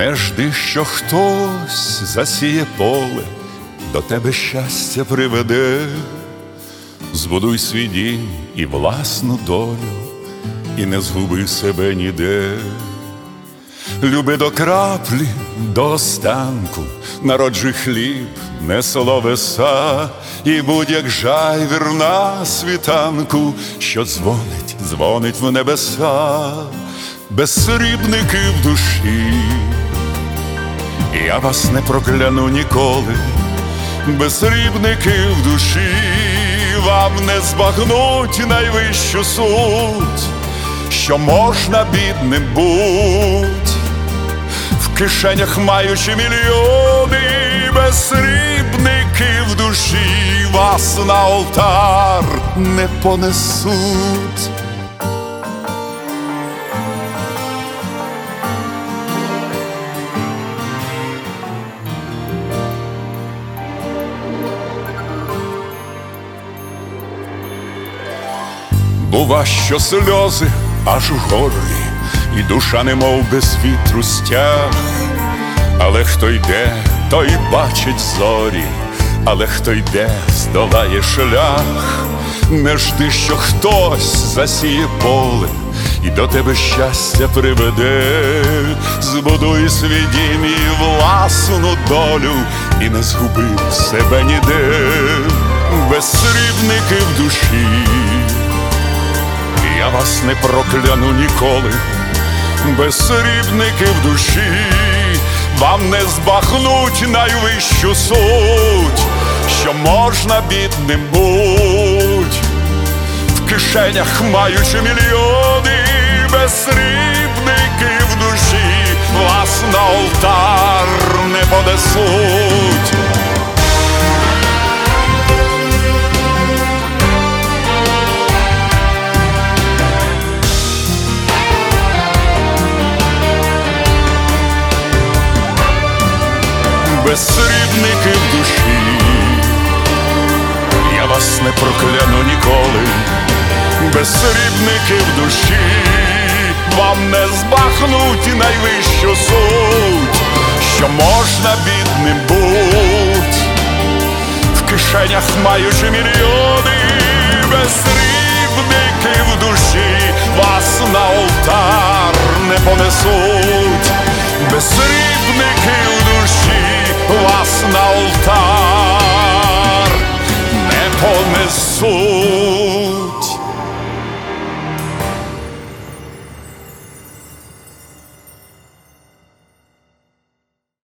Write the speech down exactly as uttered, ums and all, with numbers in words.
Не жди, що хтось засіє поле, до тебе щастя приведе. Збудуй свій дім і власну долю, і не згуби себе ніде. Люби до краплі, до останку, народжуй хліб, не словеса, і будь як жайвір на світанку, що дзвонить, дзвонить в небеса. Безсрібники в душі, я вас не прокляну ніколи. Безсрібники в душі, вам не збагнуть найвищу суть, що можна бідним буть, в кишенях маючи мільйони. Безсрібники в душі вас на олтар не понесуть. Бува, що сльози аж у горлі, і душа немов без вітру стяг. Але хто йде, той бачить зорі, але хто йде, здолає шлях. Не жди, що хтось засіє поле і до тебе щастя приведе. Збудуй свій дім і власну долю, і не згуби себе ніде. Безсрібники в душі, я вас не прокляну ніколи. Безсрібники в душі, вам не збагнуть найвищу суть, що можна бідним буть, в кишенях маючи мільйони. Безсрібники в душі вас на олтар не понесуть. Безсрібники в душі, я вас не прокляну ніколи. Безсрібники в душі, вам не збагнуть найвищу суть, що можна бідним буть, в кишенях маючи мільйони. Безсрібники в душі вас на олтар не понесуть. Безсрібники в душі вас на олтар не понесуть.